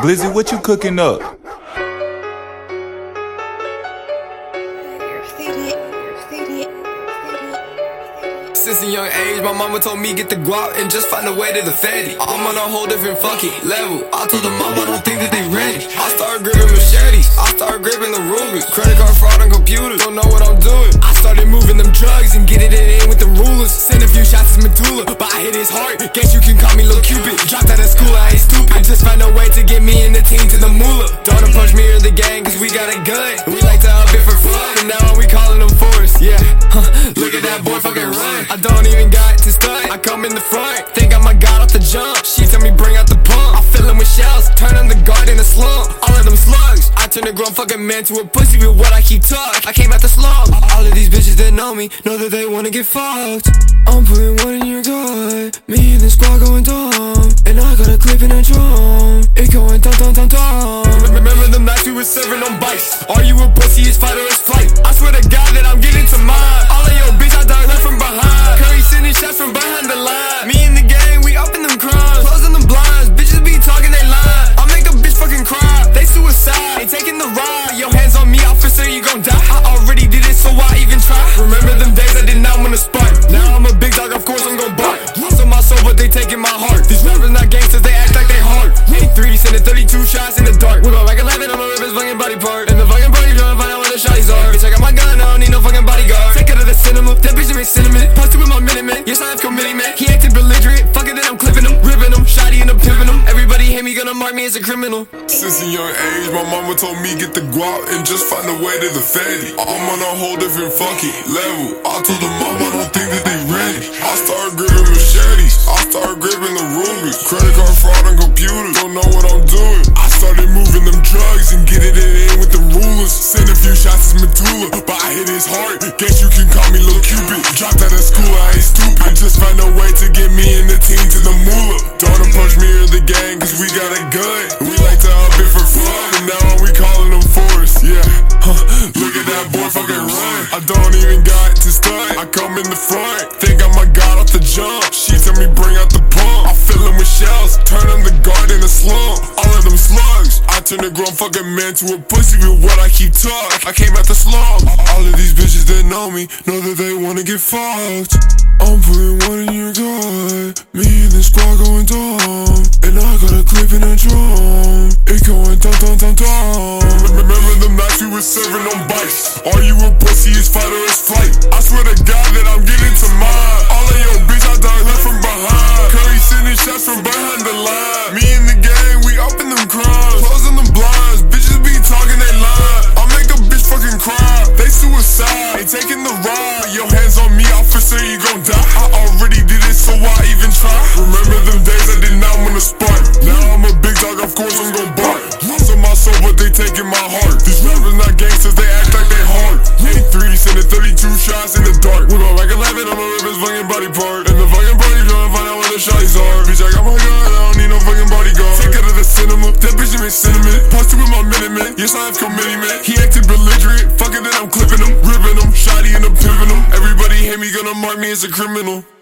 Blizzy, what you cooking up? Since a young age, my mama told me get the guap and just find a way to the fatty. I'm on a whole different fucking level. I told the mama I don't think that they ready. I started gripping machetes, I started gripping the Rubik. Credit card fraud on computers, don't know what I'm doing. I started moving them drugs and getting it in with them rulers. Send a few shots to Medulla, but I hit his heart. Guess you can call me Lil Cupid. Dropped out of school, I ain't stupid. I just found a way to get me and the team to the moolah. Don't approach me or the gang, cause we got a gun. We like to up it for fun, and now we calling them force. Yeah, look at that boy fucking run. I don't even got to stunt, I come in the front. Think I'm a god off the jump. She tell me bring out the pump. I fill him with shells, turn on the guard in a slump. All of them slugs, I turn a grown fucking man to a pussy with what I keep tucked. I came out the slum. All of these bitches that know me know that they wanna get fucked. I'm putting one in your gut. Me and the squad going dumb, and I got a clip in a drum. It going dum dum dum dum. Remember them nights we were serving on bikes? Are you a pussy, is fight or is flight? I swear to God that I'm getting to mine. All of your bitch I dog left from behind. Curry sending shots from behind the line. Me and the gang, we up in them crimes. Closing them blinds, bitches be talking they line. I make a bitch fucking cry. They suicide, ain't taking the ride. Your hands on me, officer, you gon' die. I already did it, so why even try? Remember them days I did not wanna spark. Now I'm a big dog, of course I'm gon' bark. Lost on my soul, but they taking my heart. These rappers not gangsters, they act like they hard. 83, sending 32 shots in the dark. With a like 11, I'm a rip his fucking body part. And the fucking party trying to find out where the shotties are. Bitch, I got my gun, I don't need no fucking bodyguard. Take her to the cinema, that bitch make cinnamon. Posted with my Minutemen, yes I have committing man. He acted belligerent, fuck it then I'm clipping him. Ripping him, shotty and I'm pimping him. Everybody hate me, gonna mark me as a criminal. Since a young age, my mama told me get the guap and just find a way to the fatty. I'm on a whole different fucking level. I told the mama I don't think that they ready. I started gripping machetes, I started gripping the Rubik. Credit card fraud on computers, don't know what I'm doing. I started moving them drugs and getting it in with them rulers. Send a few shots to Medulla, but I hit his heart. Guess you can call me Lil Cupid. Dropped out of school, I ain't stupid. I just found a way to get me and the team to the moolah. Don't approach me or the gang, cause we got a gun. We like to up it for fun, and now we calling them force. Yeah, look at that boy fucking run. I don't even got to stunt, I come in the front. Think I'm a god off the jump. She tell me bring out the pump. I fill him with shells, turn on the guard in a slump. All of them slugs, I turn a grown fucking man to a pussy with what I keep tucked. I came out the slum. All of these bitches that know me know that they wanna get fucked. I'm putting one in your gut. Me and the squad going dumb, and I got a clip in a drum. It going dum dum dum dum. Remember them nights we were serving on bikes? Are you a pussy, is fight or is flight? I swear to God that I'm getting to mine. All of your bitch I dog left from behind. Curry sending shots from behind the line. Me and the gang, we up in them crimes. Closing them blinds, bitches be talking they line. I make a bitch fucking cry. They suicide, ain't taking the ride. Your hands on me, officer, you gon' die. I already did it, so why even try? Remember them days I did not wanna spark. Now I'm a big dog, of course I'm gon' bark. Lost on my soul, but they taking my heart. These rappers not gangsters, they act like they hard. 83, sending 32 shots in the dark. With a like 11, I'm a rip his fucking body part. And the fucking party trying to find out where the shotties are. Bitch, I got my gun, I don't need no fucking bodyguard. Take her to the cinema, that bitch make cinnamon. Posted with my Minutemen, yes I have committing man. He acted belligerent, fuck it then I'm clipping him. Ripping him, shotty and I'm pimping him. Everybody hate me, gonna mark me as a criminal.